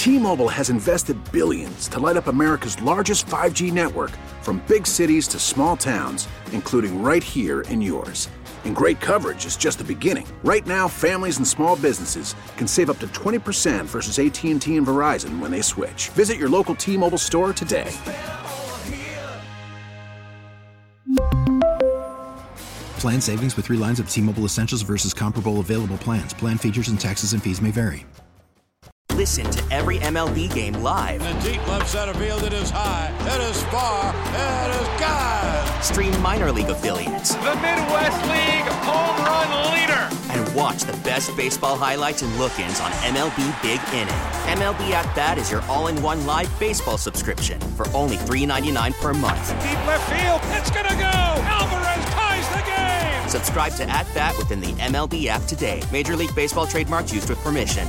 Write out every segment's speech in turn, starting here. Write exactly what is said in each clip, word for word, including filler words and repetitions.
T-Mobile has invested billions to light up America's largest five G network, from big cities to small towns, including right here in yours. And great coverage is just the beginning. Right now, families and small businesses can save up to twenty percent versus A T and T and Verizon when they switch. Visit your local T-Mobile store today. Plan savings with three lines of T-Mobile Essentials versus comparable available plans. Plan features and taxes and fees may vary. Listen to every M L B game live. In the deep left center field, it is high, it is far, it is gone. Stream minor league affiliates. The Midwest League home run leader. And watch the best baseball highlights and look-ins on M L B Big Inning. M L B At Bat is your all-in-one live baseball subscription for only three dollars and ninety-nine cents per month. Deep left field, it's gonna go. Alvarez ties the game. Subscribe to At Bat within the M L B app today. Major League Baseball trademarks used with permission.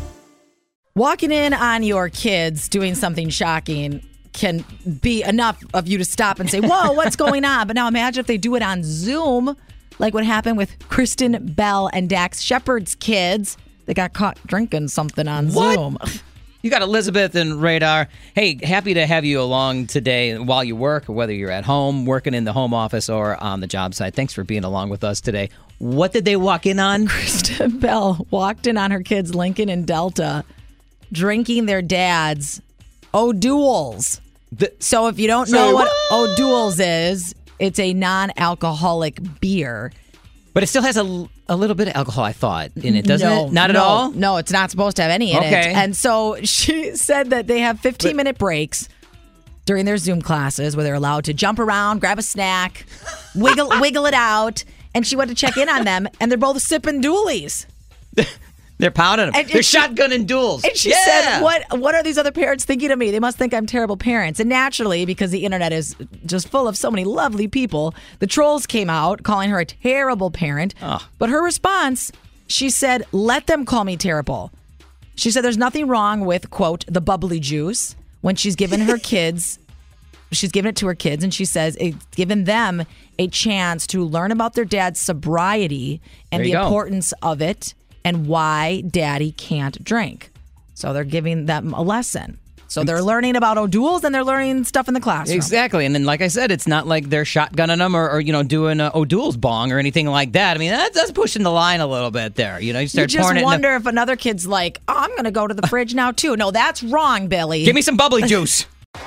Walking in on your kids doing something shocking can be enough of you to stop and say, whoa, what's going on? But now imagine if they do it on Zoom, like what happened with Kristen Bell and Dax Shepard's kids. They got caught drinking something on What? Zoom. You got Elizabeth and Radar. Hey, happy to have you along today while you work, whether you're at home, working in the home office, or on the job site. Thanks for being along with us today. What did they walk in on? Kristen Bell walked in on her kids, Lincoln and Delta, drinking their dad's O'Doul's. The- so if you don't Say know what, what? O'Doul's is, it's a non-alcoholic beer. But it still has a, a little bit of alcohol, I thought, in it, doesn't no, it? Not at no, all? No, it's not supposed to have any in Okay. it. And so she said that they have fifteen-minute breaks during their Zoom classes where they're allowed to jump around, grab a snack, wiggle wiggle it out. And she went to check in on them, and they're both sipping Doolies. They're pounding them. And- They're and she- shotgunning duels. And she Yeah. said, what What are these other parents thinking of me? They must think I'm terrible parents. And naturally, because the internet is just full of so many lovely people, the trolls came out calling her a terrible parent. Oh. But her response, she said, let them call me terrible. She said there's nothing wrong with, quote, the bubbly juice when she's given her kids, she's given it to her kids, and she says it's given them a chance to learn about their dad's sobriety and There the you go. importance of it and why daddy can't drink. So they're giving them a lesson. So they're learning about O'Doul's and they're learning stuff in the classroom. Exactly. And then, like I said, it's not like they're shotgunning them or, or you know, doing a O'Doul's bong or anything like that. I mean, that's, that's pushing the line a little bit there. You know, you You start just pouring it in wonder if another kid's like, oh, I'm going to go to the fridge now, too. No, that's wrong, Billy. the, Give me some bubbly juice.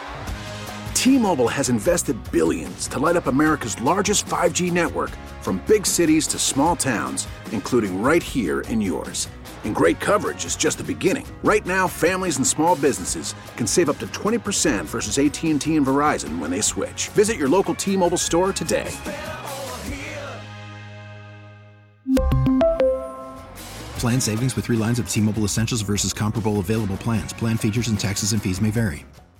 T-Mobile has invested billions to light up America's largest five G network, from big cities to small towns, including right here in yours. And great coverage is just the beginning. Right now, families and small businesses can save up to twenty percent versus A T and T and Verizon when they switch. Visit your local T-Mobile store today. Plan savings with three lines of T-Mobile Essentials versus comparable available plans. Plan features and taxes and fees may vary.